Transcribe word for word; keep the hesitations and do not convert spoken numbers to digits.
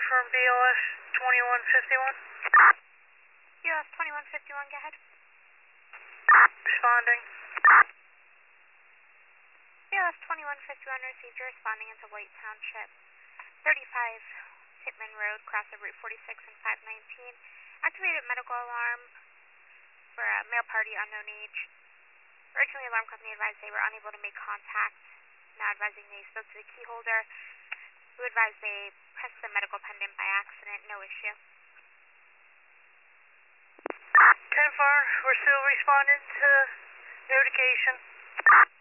from B L S twenty-one fifty-one. B L S twenty-one fifty-one, go ahead. Responding. B L S twenty-one fifty-one received, you're responding into White Township, thirty-five Hitman Road, cross of Route forty-six and five nineteen. Activated medical alarm for a male party, unknown age. Originally, alarm company advised they were unable to make contact. Now advising they spoke to the key holder, who advised they pressed the medical pendant by accident, no issue. ten four, we're still responding to notification.